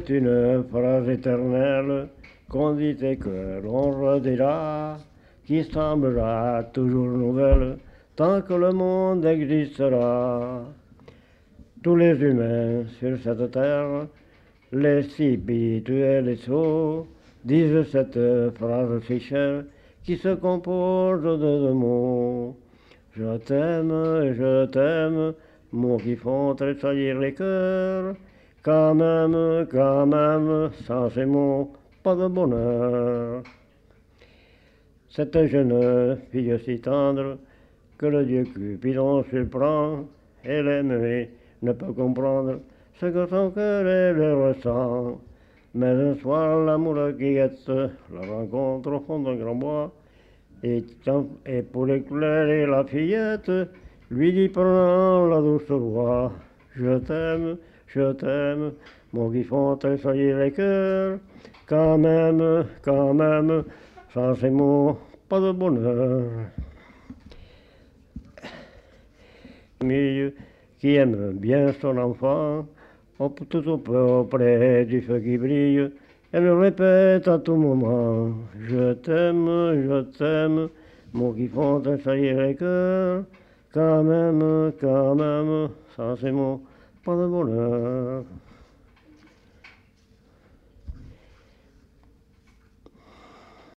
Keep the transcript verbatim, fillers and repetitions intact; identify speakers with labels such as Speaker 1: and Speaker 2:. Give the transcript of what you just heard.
Speaker 1: C'est une phrase éternelle qu'on dit et que l'on redira, qui semblera toujours nouvelle tant que le monde existera. Tous les humains sur cette terre, les spirituels et sots, disent cette phrase si chère qui se compose de deux mots. Je t'aime, je t'aime, mots qui font tressaillir les cœurs. Quand même, quand même, sans ces mots, pas de bonheur. Cette jeune fille si tendre que le dieu Cupidon surprend, elle aime mais ne peut comprendre ce que son cœur elle ressent. Mais un soir, l'amour qui guette la rencontre au fond d'un grand bois, et, et pour éclairer la fillette, lui dit prenant la douce voix, je t'aime, je t'aime, mots qui font tressaillir les cœurs. Quand même, quand même, sans ces mots, pas de bonheur. Qui aime bien son enfant, tout auprès du feu qui brille, elle répète à tout moment, je t'aime, je t'aime, mots qui font tressaillir les cœurs. Quand même, quand même, sans ces mots, pas de bonheur.